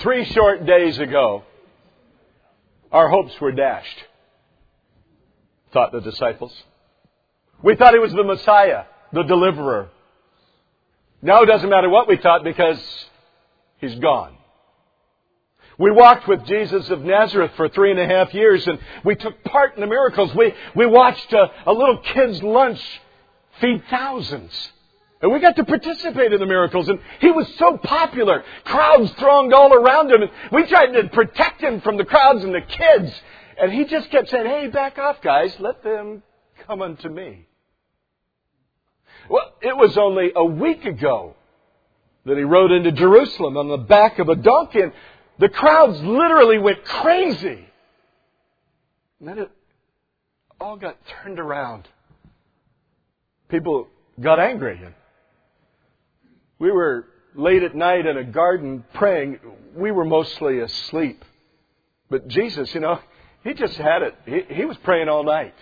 3 short days ago, our hopes were dashed, thought the disciples. We thought He was the Messiah, the deliverer. Now it doesn't matter what we thought because He's gone. We walked with Jesus of Nazareth for 3.5 years, and we took part in the miracles. We watched a little kid's lunch feed thousands. And we got to participate in the miracles. And He was so popular. Crowds thronged all around Him. And we tried to protect Him from the crowds and the kids. And He just kept saying, hey, back off, guys. Let them come unto me. Well, it was only a week ago that He rode into Jerusalem on the back of a donkey. And the crowds literally went crazy. And then it all got turned around. People got angry. And we were late at night in a garden praying. We were mostly asleep. But Jesus, He just had it. He was praying all night.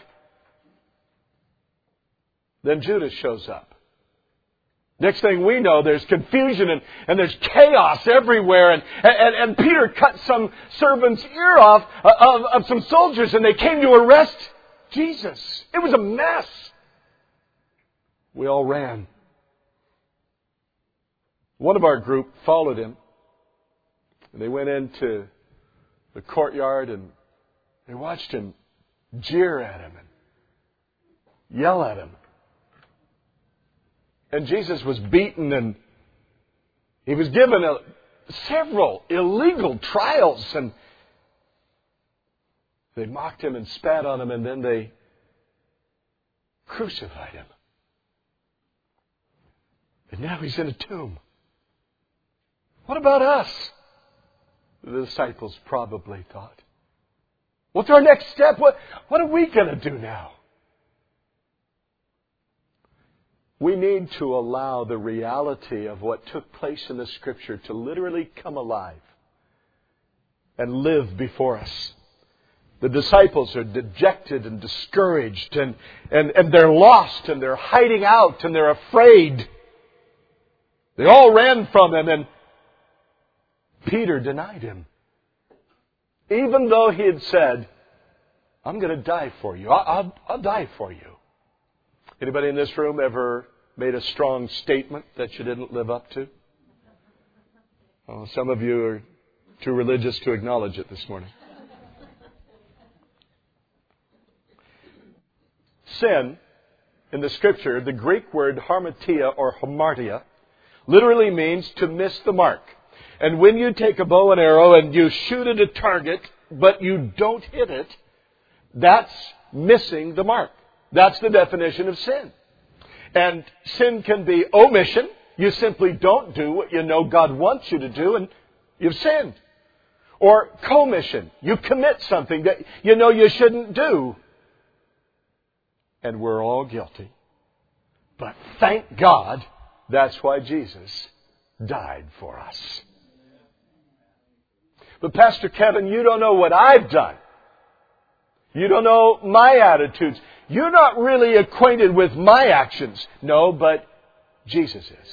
Then Judas shows up. Next thing we know, there's confusion and there's chaos everywhere. And Peter cut some servant's ear off of some soldiers, and they came to arrest Jesus. It was a mess. We all ran. One of our group followed Him. And they went into the courtyard and they watched Him jeer at Him and yell at Him. And Jesus was beaten, and He was given several illegal trials. And they mocked Him and spat on Him, and then they crucified Him. And now He's in a tomb. What about us? The disciples probably thought. What's our next step? What are we going to do now? We need to allow the reality of what took place in the Scripture to literally come alive and live before us. The disciples are dejected and discouraged, and they're lost, and they're hiding out, and they're afraid. They all ran from Him, and Peter denied Him. Even though he had said, I'm going to die for you. I'll die for you. Anybody in this room ever made a strong statement that you didn't live up to? Oh, some of you are too religious to acknowledge it this morning. Sin, in the Scripture, the Greek word harmatia or hamartia, literally means to miss the mark. And when you take a bow and arrow and you shoot at a target, but you don't hit it, that's missing the mark. That's the definition of sin. And sin can be omission. You simply don't do what you know God wants you to do, and you've sinned. Or commission. You commit something that you know you shouldn't do. And we're all guilty. But thank God, that's why Jesus died for us. But Pastor Kevin, you don't know what I've done. You don't know my attitudes. You're not really acquainted with my actions. No, but Jesus is.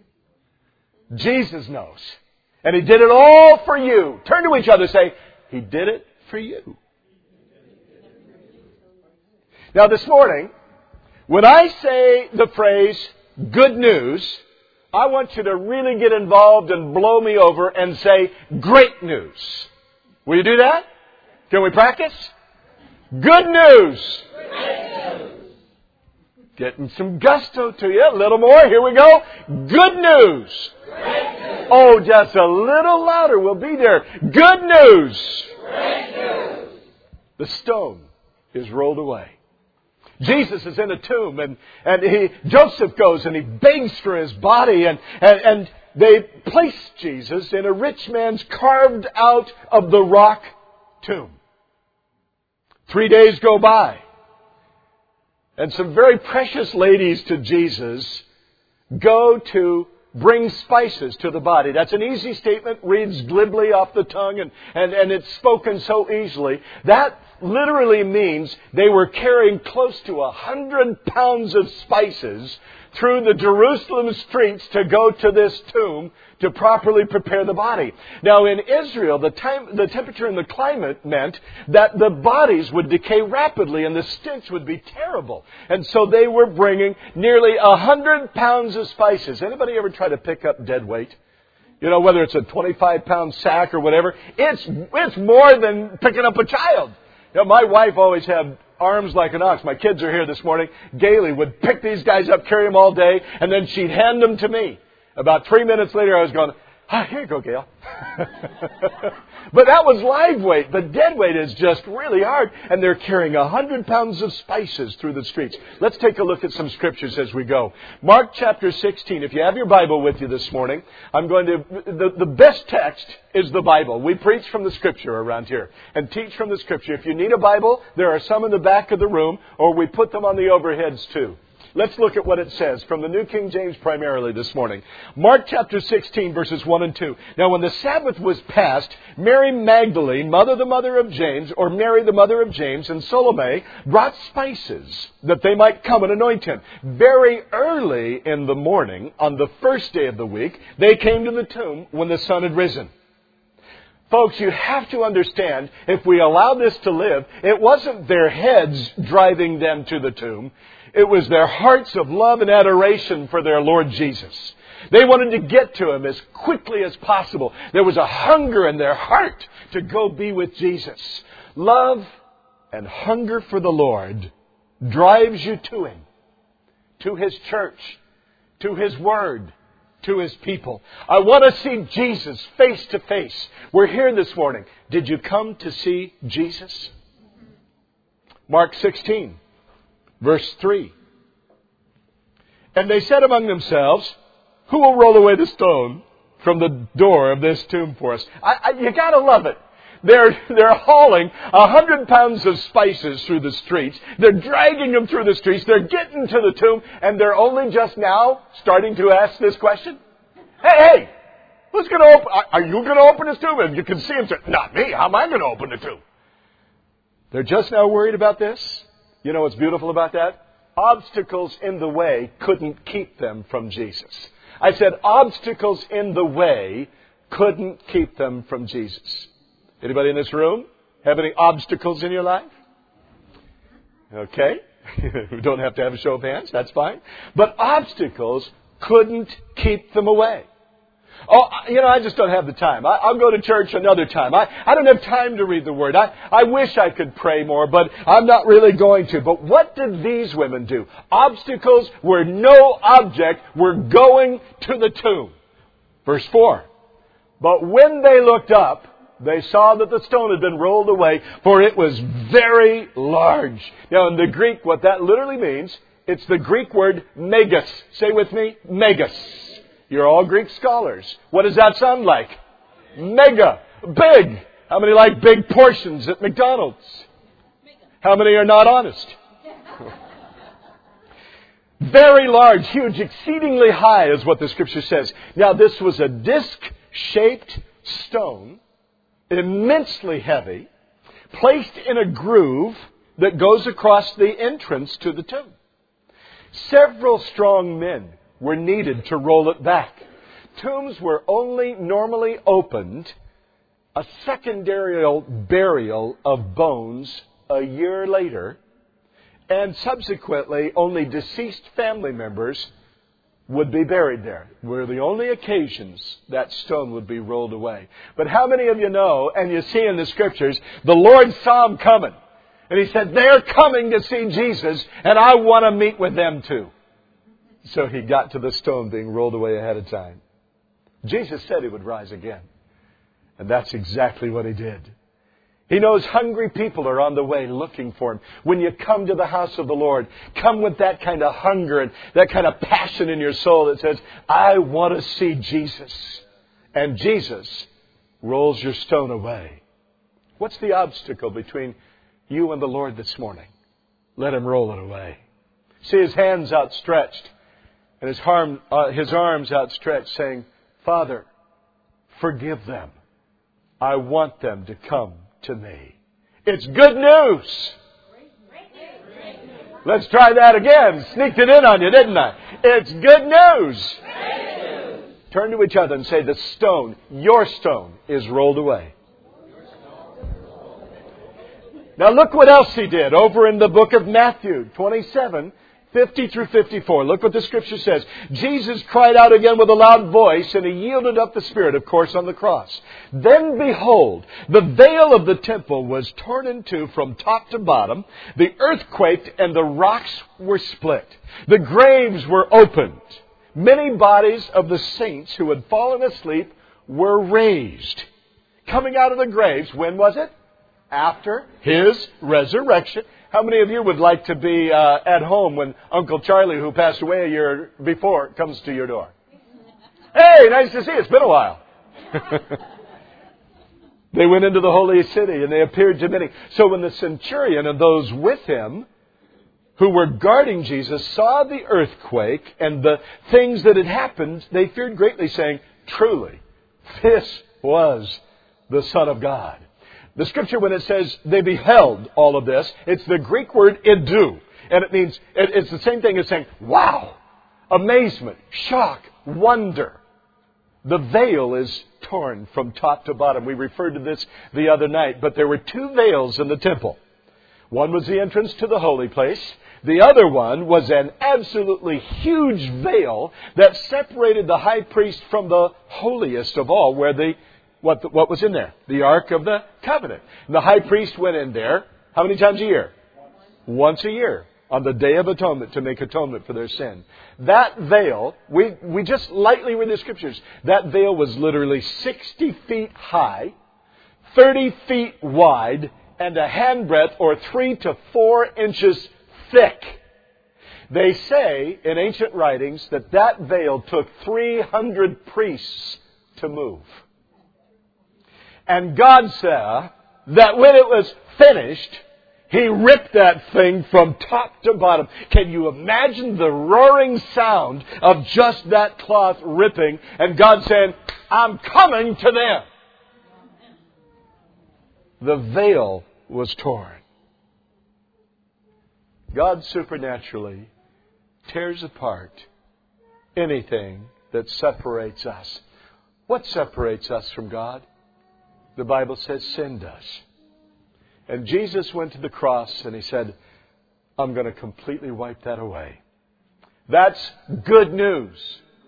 Jesus knows. And He did it all for you. Turn to each other and say, He did it for you. Now this morning, when I say the phrase, good news, I want you to really get involved and blow me over and say, great news. Will you do that? Can we practice? Good news. Great news. Getting some gusto to you. A little more. Here we go. Good news. Great news. Oh, just a little louder. We'll be there. Good news. Great news. The stone is rolled away. Jesus is in a tomb, and Joseph goes and he begs for his body, and they place Jesus in a rich man's carved out of the rock tomb. 3 days go by, and some very precious ladies to Jesus go to bring spices to the body. That's an easy statement, reads glibly off the tongue, and it's spoken so easily. That literally means they were carrying close to 100 pounds of spices through the Jerusalem streets to go to this tomb to properly prepare the body. Now in Israel, the temperature and the climate meant that the bodies would decay rapidly and the stench would be terrible. And so they were bringing nearly 100 pounds of spices. Anybody ever try to pick up dead weight? You know, whether it's a 25-pound sack or whatever, it's more than picking up a child. You know, my wife always had arms like an ox. My kids are here this morning. Gailey would pick these guys up, carry them all day, and then she'd hand them to me. About 3 minutes later, I was going, here you go, Gail. But that was live weight. But dead weight is just really hard. And they're carrying 100 pounds of spices through the streets. Let's take a look at some scriptures as we go. Mark chapter 16. If you have your Bible with you this morning, the best text is the Bible. We preach from the Scripture around here and teach from the Scripture. If you need a Bible, there are some in the back of the room, or we put them on the overheads too. Let's look at what it says from the New King James primarily this morning. Mark chapter 16, verses 1 and 2. Now when the Sabbath was past, Mary Magdalene, the mother of James, or Mary the mother of James, and Salome brought spices that they might come and anoint him. Very early in the morning, on the first day of the week, they came to the tomb when the sun had risen. Folks, you have to understand, if we allow this to live, it wasn't their heads driving them to the tomb. It was their hearts of love and adoration for their Lord Jesus. They wanted to get to Him as quickly as possible. There was a hunger in their heart to go be with Jesus. Love and hunger for the Lord drives you to Him, to His church, to His Word, to His people. I want to see Jesus face to face. We're here this morning. Did you come to see Jesus? Mark 16. Verse 3. And they said among themselves, who will roll away the stone from the door of this tomb for us? You gotta love it. They're hauling 100 pounds of spices through the streets. They're dragging them through the streets. They're getting to the tomb. And they're only just now starting to ask this question. Hey, who's going to open? Are you going to open this tomb? And you can see them say, not me. How am I going to open the tomb? They're just now worried about this. You know what's beautiful about that? Obstacles in the way couldn't keep them from Jesus. I said obstacles in the way couldn't keep them from Jesus. Anybody in this room have any obstacles in your life? Okay. We don't have to have a show of hands. That's fine. But obstacles couldn't keep them away. Oh, I just don't have the time. I'll go to church another time. I don't have time to read the Word. I wish I could pray more, but I'm not really going to. But what did these women do? Obstacles were no object. Were going to the tomb. Verse 4. But when they looked up, they saw that the stone had been rolled away, for it was very large. Now, in the Greek, what that literally means, it's the Greek word megas. Say with me, megas. You're all Greek scholars. What does that sound like? Mega. Big. How many like big portions at McDonald's? How many are not honest? Very large, huge, exceedingly high is what the Scripture says. Now, this was a disc-shaped stone, immensely heavy, placed in a groove that goes across the entrance to the tomb. Several strong men were needed to roll it back. Tombs were only normally opened a secondary burial of bones a year later, and subsequently only deceased family members would be buried there. Were the only occasions that stone would be rolled away. But how many of you know, and you see in the Scriptures, the Lord saw them coming. And He said, they're coming to see Jesus, and I want to meet with them too. So He got to the stone being rolled away ahead of time. Jesus said He would rise again. And that's exactly what He did. He knows hungry people are on the way looking for Him. When you come to the house of the Lord, come with that kind of hunger and that kind of passion in your soul that says, I want to see Jesus. And Jesus rolls your stone away. What's the obstacle between you and the Lord this morning? Let Him roll it away. See His hands outstretched and His arms outstretched saying, Father, forgive them. I want them to come to me. It's good news. Let's try that again. Sneaked it in on you, didn't I? It's good news. Turn to each other and say, the stone, your stone, is rolled away. Now look what else he did over in the book of Matthew 27, 50 through 54. Look what the Scripture says. Jesus cried out again with a loud voice, and he yielded up the Spirit, of course, on the cross. Then behold, the veil of the temple was torn in two from top to bottom. The earth quaked, and the rocks were split. The graves were opened. Many bodies of the saints who had fallen asleep were raised. Coming out of the graves, when was it? After His resurrection. How many of you would like to be at home when Uncle Charlie, who passed away a year before, comes to your door? Hey, nice to see you. It's been a while. They went into the holy city and they appeared to many. So when the centurion and those with him who were guarding Jesus saw the earthquake and the things that had happened, they feared greatly, saying, truly, this was the Son of God. The Scripture, when it says they beheld all of this, it's the Greek word idu. And it means, it's the same thing as saying, wow, amazement, shock, wonder. The veil is torn from top to bottom. We referred to this the other night, but there were two veils in the temple. One was the entrance to the holy place. The other one was an absolutely huge veil that separated the high priest from the holiest of all, where what was in there? The Ark of the Covenant. And the high priest went in there, how many times a year? Once a year, on the Day of Atonement, to make atonement for their sin. That veil, we just lightly read the Scriptures, that veil was literally 60 feet high, 30 feet wide, and a handbreadth or 3 to 4 inches thick. They say in ancient writings that veil took 300 priests to move. And God said that when it was finished, He ripped that thing from top to bottom. Can you imagine the roaring sound of just that cloth ripping and God saying, I'm coming to them? The veil was torn. God supernaturally tears apart anything that separates us. What separates us from God? The Bible says sin does. And Jesus went to the cross and He said, I'm going to completely wipe that away. That's good news.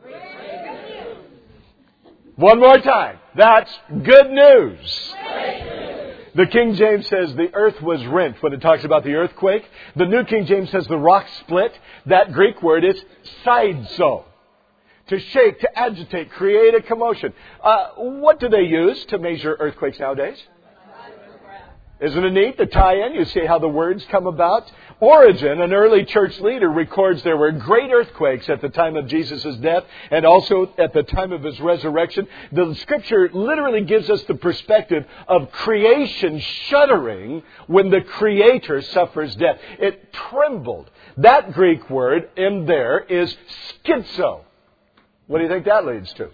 One more time. That's good news. The King James says the earth was rent when it talks about the earthquake. The New King James says the rock split. That Greek word is saidzo. To shake, to agitate, create a commotion. What do they use to measure earthquakes nowadays? Isn't it neat? The tie-in, you see how the words come about. Origen, an early church leader, records there were great earthquakes at the time of Jesus' death and also at the time of His resurrection. The Scripture literally gives us the perspective of creation shuddering when the Creator suffers death. It trembled. That Greek word in there is schizo. What do you think that leads to?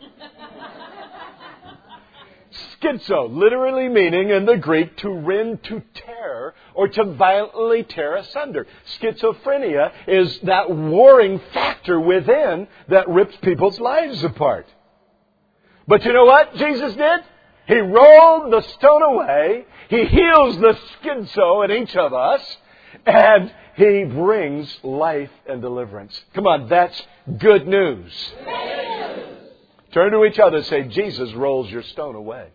Schizo, literally meaning in the Greek to rend, to tear, or to violently tear asunder. Schizophrenia is that warring factor within that rips people's lives apart. But you know what Jesus did? He rolled the stone away. He heals the schizo in each of us. And He brings life and deliverance. Come on, that's good news. Turn to each other and say, Jesus rolls your stone away.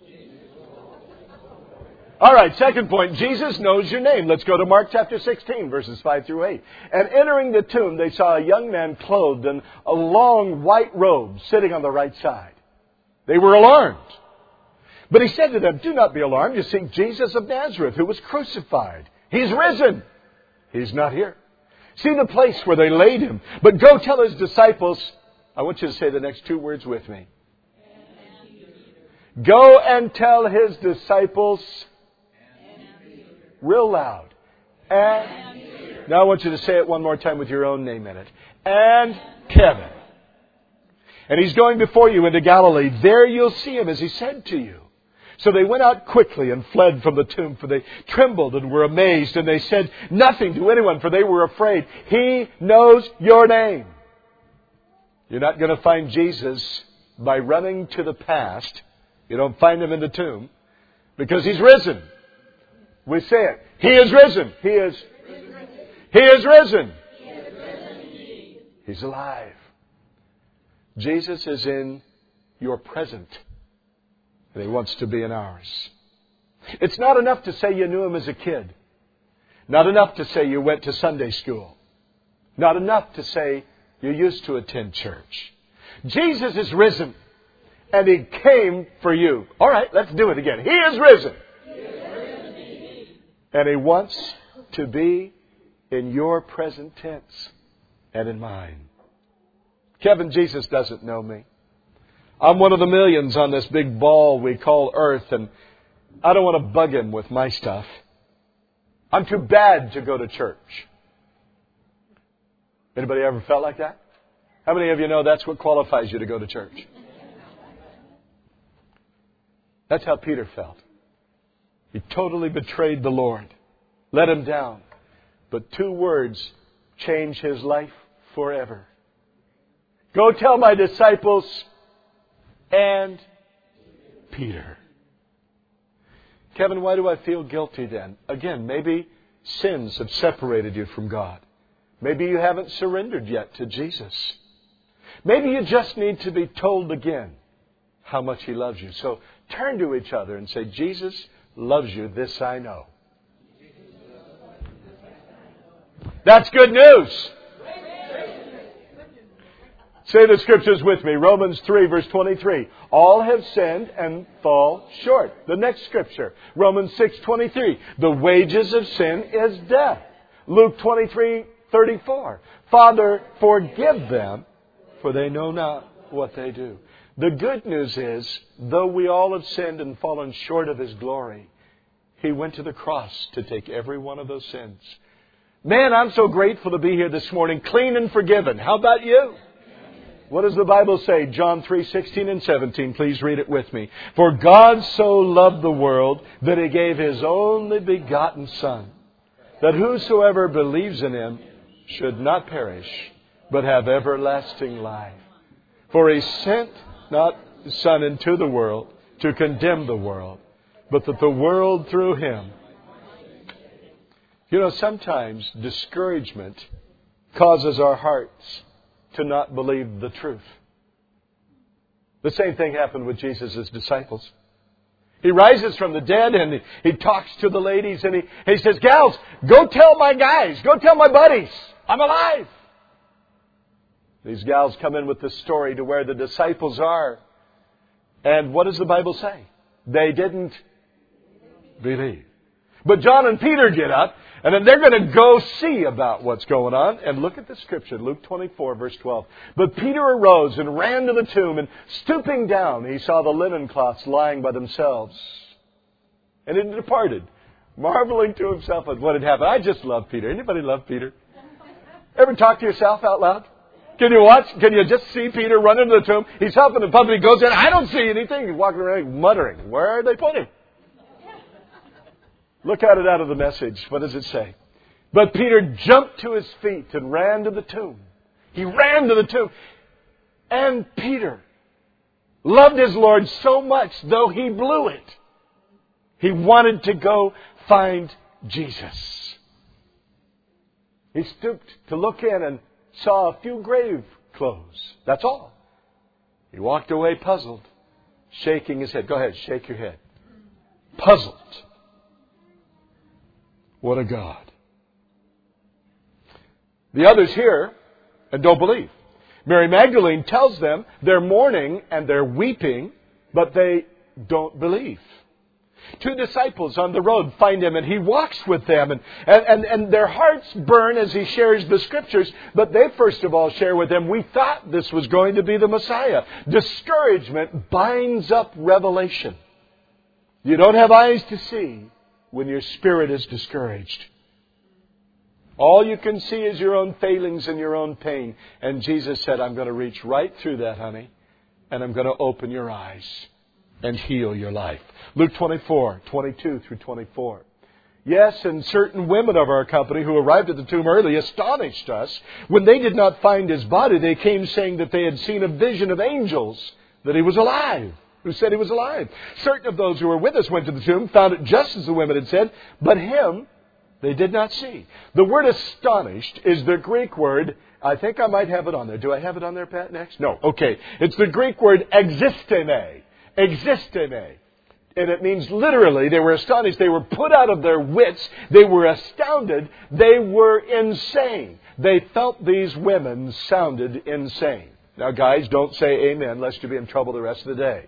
All right, second point, Jesus knows your name. Let's go to Mark chapter 16, verses 5 through 8. And entering the tomb, they saw a young man clothed in a long white robe sitting on the right side. They were alarmed. But He said to them, do not be alarmed. You seek Jesus of Nazareth, who was crucified. He's risen. He's not here. See the place where they laid Him. But go tell His disciples. I want you to say the next two words with me. Go and tell His disciples real loud. And now I want you to say it one more time with your own name in it. And Kevin. And He's going before you into Galilee. There you'll see Him as He said to you. So they went out quickly and fled from the tomb, for they trembled and were amazed. And they said nothing to anyone, for they were afraid. He knows your name. You're not going to find Jesus by running to the past. You don't find Him in the tomb because He's risen. We say it. He is risen. He is risen. He's alive. Jesus is in your present, and He wants to be in ours. It's not enough to say you knew Him as a kid. Not enough to say you went to Sunday school. Not enough to say you used to attend church. Jesus is risen, and He came for you. All right, let's do it again. He is risen. And He wants to be in your present tense and in mine. Kevin, Jesus doesn't know me. I'm one of the millions on this big ball we call Earth, and I don't want to bug Him with my stuff. I'm too bad to go to church. Anybody ever felt like that? How many of you know that's what qualifies you to go to church? That's how Peter felt. He totally betrayed the Lord, let Him down. But 2 words changed his life forever. Go tell my disciples and Peter. Kevin, why do I feel guilty then? Again, maybe sins have separated you from God. Maybe you haven't surrendered yet to Jesus. Maybe you just need to be told again how much He loves you. So turn to each other and say, Jesus loves you, this I know. That's good news. Say the scriptures with me. Romans 3 verse 23. All have sinned and fall short. The next scripture. Romans 6:23. The wages of sin is death. Luke 23:34. Father, forgive them, for they know not what they do. The good news is, though we all have sinned and fallen short of His glory, He went to the cross to take every one of those sins. Man, I'm so grateful to be here this morning, clean and forgiven. How about you? What does the Bible say? John 3:16 and 17. Please read it with me. For God so loved the world that He gave His only begotten Son, that whosoever believes in Him should not perish, but have everlasting life. For He sent not His Son into the world to condemn the world, but that the world through Him. You know, sometimes discouragement causes our hearts to not believe the truth. The same thing happened with Jesus' disciples. He rises from the dead and he talks to the ladies and he says, gals, go tell my guys, go tell my buddies, I'm alive. These gals come in with the story to where the disciples are. And what does the Bible say? They didn't believe. But John and Peter get up, and then they're going to go see about what's going on. And look at the scripture, Luke 24, verse 12. But Peter arose and ran to the tomb, and stooping down, he saw the linen cloths lying by themselves. And he departed, marveling to himself at what had happened. I just love Peter. Anybody love Peter? Ever talk to yourself out loud? Can you watch? Can you just see Peter run into the tomb? He's helping the puppy. He goes in. I don't see anything. He's walking around muttering. Where are they putting him? Look at it out of the Message. What does it say? But Peter jumped to his feet and ran to the tomb. He ran to the tomb. And Peter loved his Lord so much, though he blew it. He wanted to go find Jesus. He stooped to look in and saw a few grave clothes. That's all. He walked away puzzled, shaking his head. Go ahead, shake your head. Puzzled. What a God. The others hear and don't believe. Mary Magdalene tells them they're mourning and they're weeping, but they don't believe. 2 disciples on the road find Him and He walks with them and their hearts burn as He shares the Scriptures, but they first of all share with Him, we thought this was going to be the Messiah. Discouragement binds up revelation. You don't have eyes to see when your spirit is discouraged. All you can see is your own failings and your own pain. And Jesus said, I'm going to reach right through that, honey, and I'm going to open your eyes and heal your life. Luke 24, 22 through 24. Yes, and certain women of our company who arrived at the tomb early astonished us. When they did not find His body, they came saying that they had seen a vision of angels that he was alive. Who said he was alive? Certain of those who were with us went to the tomb, found it just as the women had said, but him they did not see. The word astonished is the Greek word, I think I might have it on there. Do I have it on there, Pat, next? No. Okay. It's the Greek word existeme. Existeme. And it means literally, they were astonished. They were put out of their wits. They were astounded. They were insane. They felt these women sounded insane. Now, guys, don't say amen lest you be in trouble the rest of the day.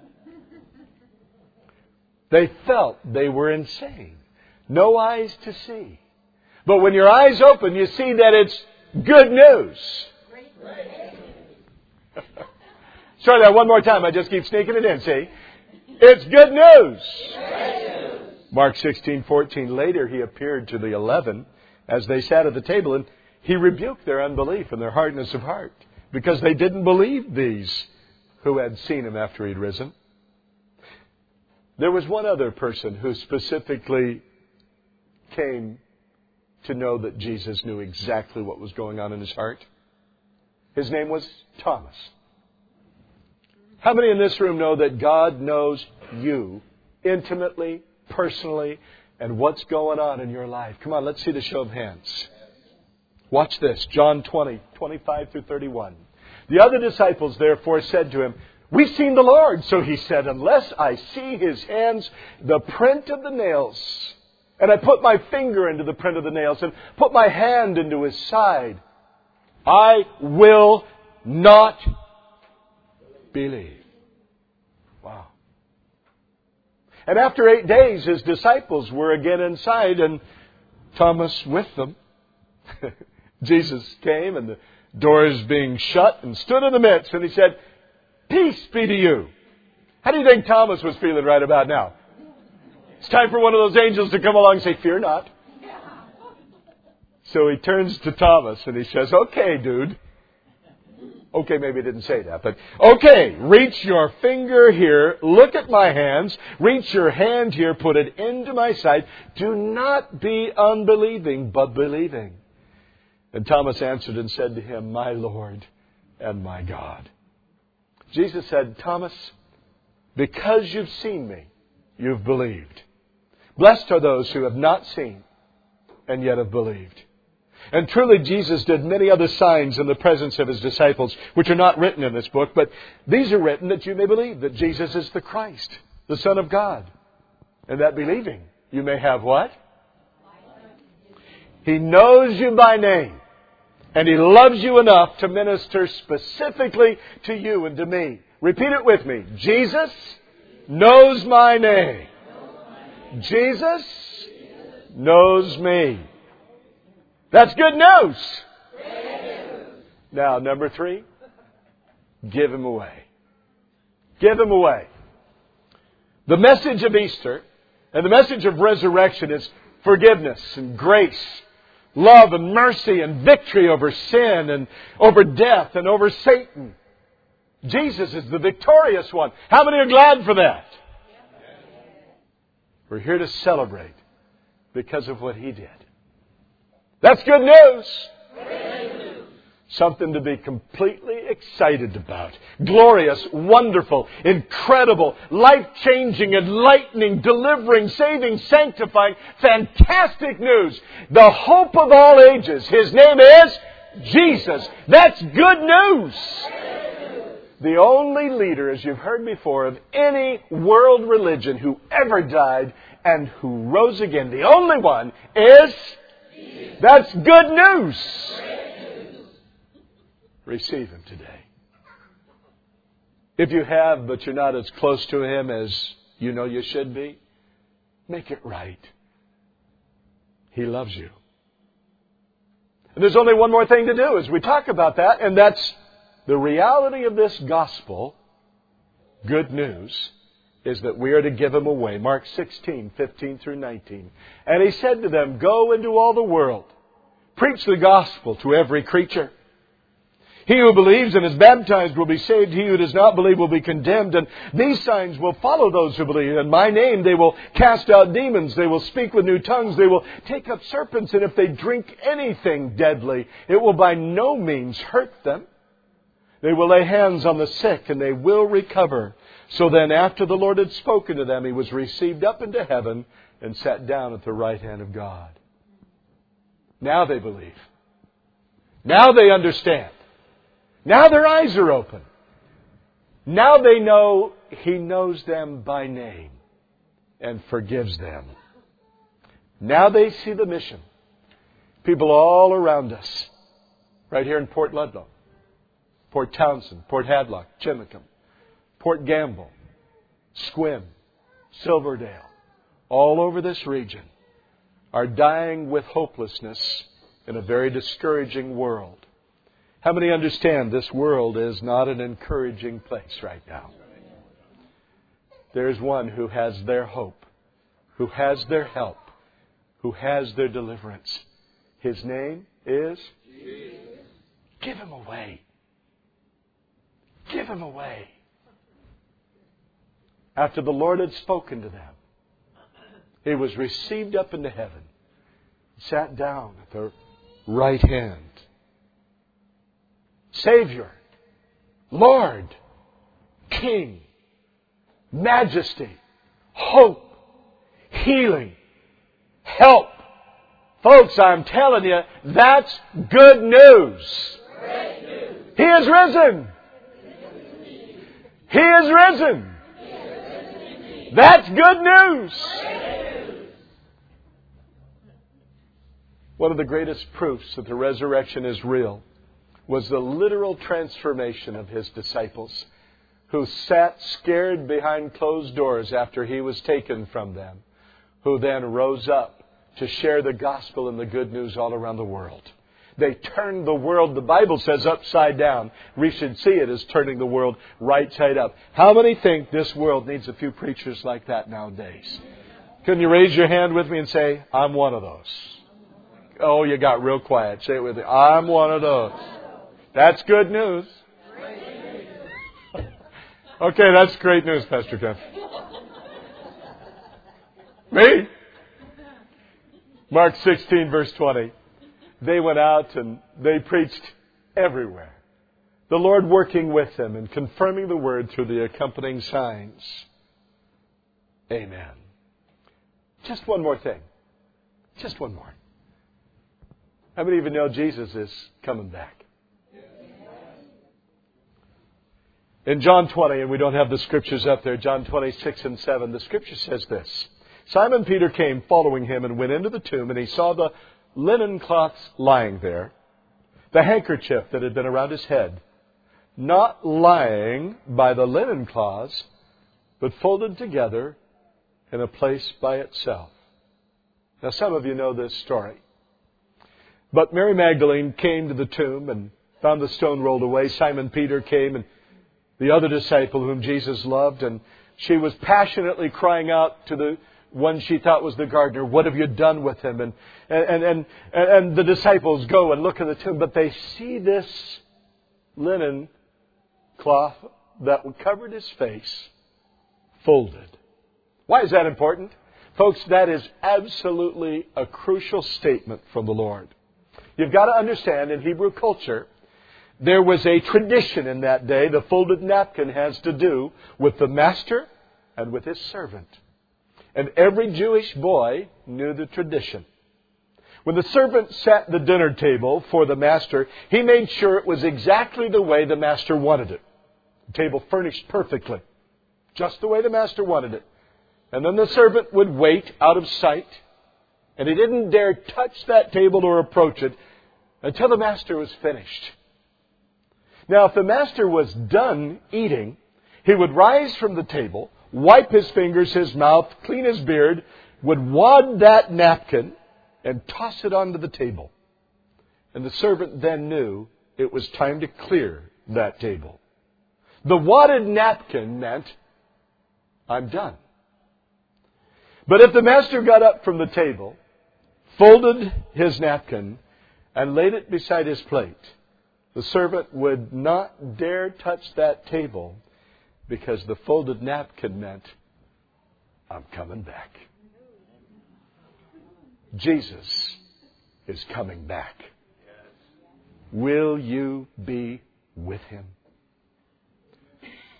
They felt they were insane. No eyes to see. But when your eyes open, you see that it's good news. Try that one more time. I just keep sneaking it in, see? It's good news. Mark 16:14. Later he appeared to the 11 as they sat at the table, and he rebuked their unbelief and their hardness of heart, because they didn't believe these who had seen him after he'd risen. There was one other person who specifically came to know that Jesus knew exactly what was going on in his heart. His name was Thomas. How many in this room know that God knows you intimately, personally, and what's going on in your life? Come on, let's see the show of hands. Watch this. John 20:25 through 31. The other disciples therefore said to him, "We've seen the Lord." So he said, "Unless I see his hands, the print of the nails, and I put my finger into the print of the nails, and put my hand into his side, I will not believe." Wow. And after 8 days, his disciples were again inside, and Thomas with them. Jesus came, and the doors being shut, and stood in the midst, and he said, "Peace be to you." How do you think Thomas was feeling right about now? It's time for one of those angels to come along and say, "Fear not." So he turns to Thomas and he says, "Okay, dude." Okay, maybe he didn't say that, but okay, reach your finger here, look at my hands, reach your hand here, put it into my side. Do not be unbelieving, but believing. And Thomas answered and said to him, "My Lord and my God." Jesus said, "Thomas, because you've seen me, you've believed. Blessed are those who have not seen and yet have believed." And truly Jesus did many other signs in the presence of his disciples, which are not written in this book, but these are written that you may believe that Jesus is the Christ, the Son of God. And that believing, you may have what? He knows you by name. And He loves you enough to minister specifically to you and to me. Repeat it with me. Jesus knows my name. Jesus knows me. That's good news. Now, number 3, give Him away. Give Him away. The message of Easter and the message of resurrection is forgiveness and grace, love and mercy and victory over sin and over death and over Satan. Jesus is the victorious one. How many are glad for that? We're here to celebrate because of what He did. That's good news. Something to be completely excited about. Glorious, wonderful, incredible, life-changing, enlightening, delivering, saving, sanctifying, fantastic news. The hope of all ages. His name is Jesus. That's good news. The only leader, as you've heard before, of any world religion who ever died and who rose again, the only one is Jesus. That's good news. Receive Him today. If you have, but you're not as close to Him as you know you should be, make it right. He loves you. And there's only one more thing to do as we talk about that, and that's the reality of this gospel, good news, is that we are to give Him away. Mark 16:15 through 19. And He said to them, "Go into all the world, preach the gospel to every creature. He who believes and is baptized will be saved. He who does not believe will be condemned. And these signs will follow those who believe. In my name they will cast out demons. They will speak with new tongues. They will take up serpents. And if they drink anything deadly, it will by no means hurt them. They will lay hands on the sick and they will recover. So then after the Lord had spoken to them, He was received up into heaven and sat down at the right hand of God. Now they believe. Now they understand. Now their eyes are open. Now they know He knows them by name and forgives them. Now they see the mission. People all around us, right here in Port Ludlow, Port Townsend, Port Hadlock, Chimacum, Port Gamble, Squim, Silverdale, all over this region, are dying with hopelessness in a very discouraging world. How many understand this world is not an encouraging place right now? There's one who has their hope, who has their help, who has their deliverance. His name is Jesus. Give Him away. Give Him away. After the Lord had spoken to them, He was received up into heaven, sat down at the right hand. Savior, Lord, King, Majesty, Hope, Healing, Help. Folks, I'm telling you, that's good news. He is risen. He is risen. That's good news. One of the greatest proofs that the resurrection is real was the literal transformation of His disciples, who sat scared behind closed doors after He was taken from them, who then rose up to share the gospel and the good news all around the world. They turned the world, the Bible says, upside down. We should see it as turning the world right side up. How many think this world needs a few preachers like that nowadays? Can you raise your hand with me and say, I'm one of those? Oh, you got real quiet. Say it with me. I'm one of those. That's good news. Okay, that's great news, Pastor Ken. Me? Mark 16, verse 20. They went out and they preached everywhere. The Lord working with them and confirming the word through the accompanying signs. Amen. Just one more thing. Just one more. How many of you know Jesus is coming back? In John 20, and we don't have the scriptures up there, John 26 and 7, the scripture says this. Simon Peter came following Him and went into the tomb, and he saw the linen cloths lying there, the handkerchief that had been around His head, not lying by the linen cloths, but folded together in a place by itself. Now, some of you know this story. But Mary Magdalene came to the tomb and found the stone rolled away. Simon Peter came, and the other disciple whom Jesus loved, and she was passionately crying out to the one she thought was the gardener, what have you done with him? And the disciples go and look at the tomb, but they see this linen cloth that covered His face folded. Why is that important? Folks, that is absolutely a crucial statement from the Lord. You've got to understand, in Hebrew culture, there was a tradition in that day. The folded napkin has to do with the master and with his servant. And every Jewish boy knew the tradition. When the servant sat at the dinner table for the master, he made sure it was exactly the way the master wanted it. The table furnished perfectly, just the way the master wanted it. And then the servant would wait out of sight, and he didn't dare touch that table or approach it until the master was finished. Now, if the master was done eating, he would rise from the table, wipe his fingers, his mouth, clean his beard, would wad that napkin and toss it onto the table. And the servant then knew it was time to clear that table. The wadded napkin meant, I'm done. But if the master got up from the table, folded his napkin, and laid it beside his plate, the servant would not dare touch that table, because the folded napkin meant, I'm coming back. Jesus is coming back. Will you be with Him?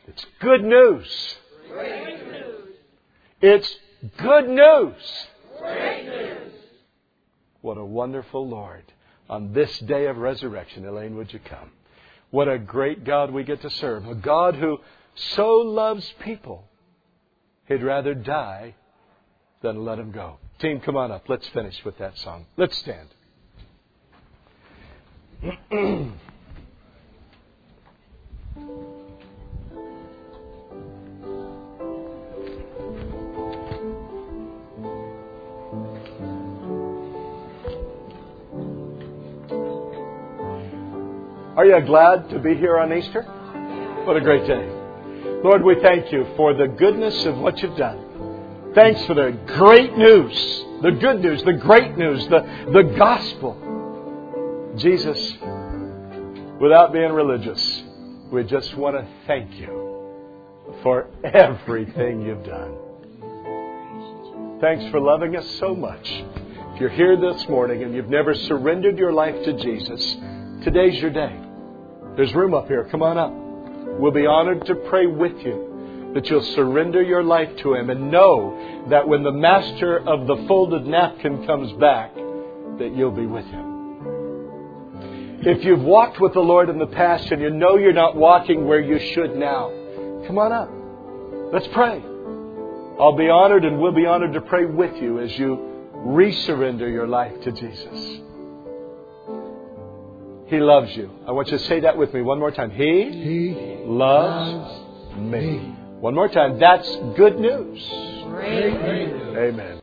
It's good news. Great news. It's good news. Great news. What a wonderful Lord. On this day of resurrection, Elaine, would you come? What a great God we get to serve. A God who so loves people, He'd rather die than let them go. Team, come on up. Let's finish with that song. Let's stand. Are you glad to be here on Easter? What a great day. Lord, we thank you for the goodness of what you've done. Thanks for the great news, the good news, the great news, the gospel. Jesus, without being religious, we just want to thank you for everything you've done. Thanks for loving us so much. If you're here this morning and you've never surrendered your life to Jesus, today's your day. There's room up here. Come on up. We'll be honored to pray with you that you'll surrender your life to Him and know that when the master of the folded napkin comes back, that you'll be with Him. If you've walked with the Lord in the past and you know you're not walking where you should now, come on up. Let's pray. I'll be honored and we'll be honored to pray with you as you resurrender your life to Jesus. He loves you. I want you to say that with me one more time. He loves me. One more time. That's good news. Great news. Amen.